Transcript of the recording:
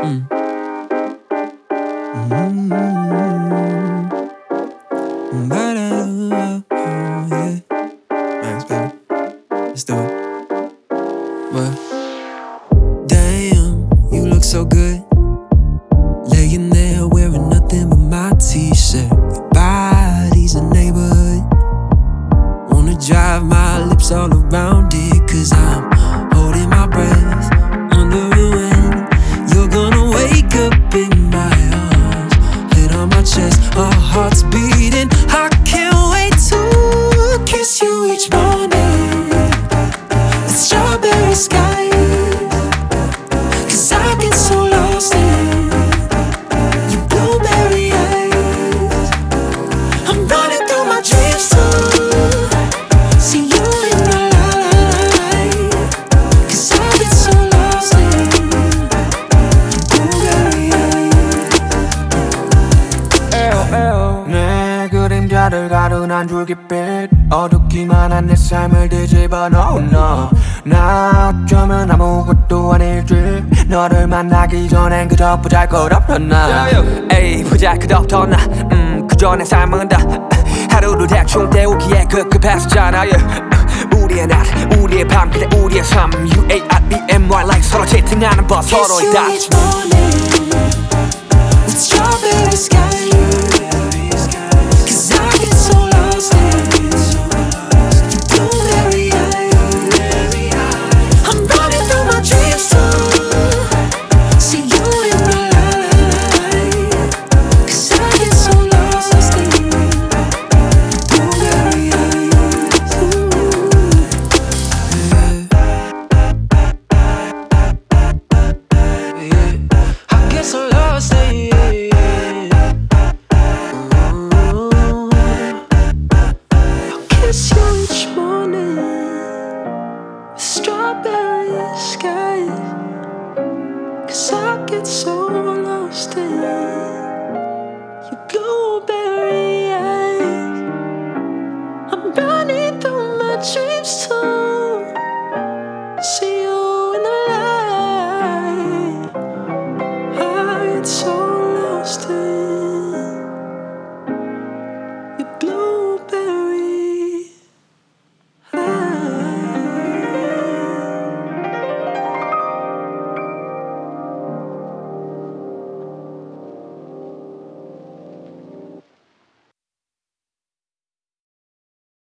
Yeah. Thanks, baby. Let's do it. What? Damn, you look so good. Laying there wearing nothing but my t-shirt. Your body's a neighborhood. Wanna drive my lips all around it, 'cause I'm holding my breath, wondering when you're gonna wake up in my arms, head on my chest, our hearts beating. I can't wait to kiss you each morning with strawberry skies, 'cause I get so lost in your blueberry eyes. I'm running through my dreams to see you in my life, 'cause I get so lost in your blueberry eyes. 내 그림자를 가둔 한 줄깃빛, 어둡기만 한 내 삶을 뒤집어 놓은 너. 나 어쩌면 아무것도 아닐지. 너를 만나기 전엔 그저 보잘것없던 나. 에이, 보잘것없던 나. 그저 내 삶은 다 하루를 대충 때우기에 급급했었잖아. 우리의 낮, 우리의 밤, 그래 우리의 삶. UAREMY like 서로 채팅하는 법, 서로의 Kiss you 다. each morning with strawberry skies.